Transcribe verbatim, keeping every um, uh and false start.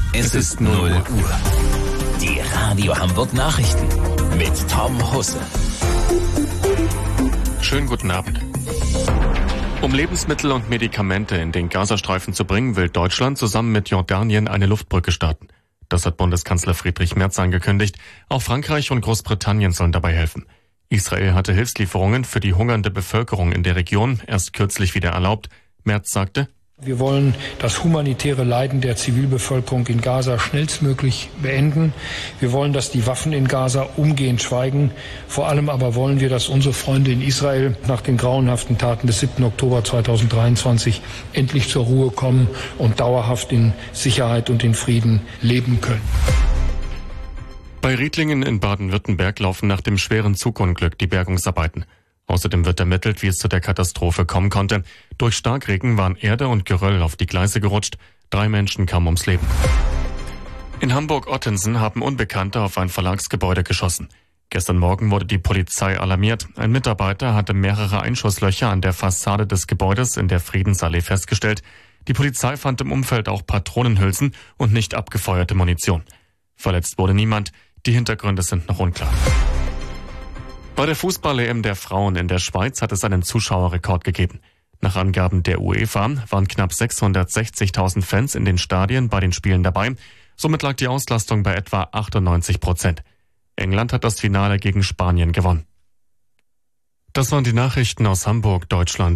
Es ist null Uhr. Die Radio Hamburg Nachrichten mit Tom Husse. Schönen guten Abend. Um Lebensmittel und Medikamente in den Gazastreifen zu bringen, will Deutschland zusammen mit Jordanien eine Luftbrücke starten. Das hat Bundeskanzler Friedrich Merz angekündigt. Auch Frankreich und Großbritannien sollen dabei helfen. Israel hatte Hilfslieferungen für die hungernde Bevölkerung in der Region erst kürzlich wieder erlaubt. Merz sagte: Wir wollen das humanitäre Leiden der Zivilbevölkerung in Gaza schnellstmöglich beenden. Wir wollen, dass die Waffen in Gaza umgehend schweigen. Vor allem aber wollen wir, dass unsere Freunde in Israel nach den grauenhaften Taten des siebten Oktober zweitausenddreiundzwanzig endlich zur Ruhe kommen und dauerhaft in Sicherheit und in Frieden leben können. Bei Riedlingen in Baden-Württemberg laufen nach dem schweren Zugunglück die Bergungsarbeiten. Außerdem wird ermittelt, wie es zu der Katastrophe kommen konnte. Durch Starkregen waren Erde und Geröll auf die Gleise gerutscht. Drei Menschen kamen ums Leben. In Hamburg-Ottensen haben Unbekannte auf ein Verlagsgebäude geschossen. Gestern Morgen wurde die Polizei alarmiert. Ein Mitarbeiter hatte mehrere Einschusslöcher an der Fassade des Gebäudes in der Friedensallee festgestellt. Die Polizei fand im Umfeld auch Patronenhülsen und nicht abgefeuerte Munition. Verletzt wurde niemand. Die Hintergründe sind noch unklar. Bei der Fußball-E M der Frauen in der Schweiz hat es einen Zuschauerrekord gegeben. Nach Angaben der UEFA waren knapp sechshundertsechzigtausend Fans in den Stadien bei den Spielen dabei. Somit lag die Auslastung bei etwa achtundneunzig Prozent. England hat das Finale gegen Spanien gewonnen. Das waren die Nachrichten aus Hamburg, Deutschland.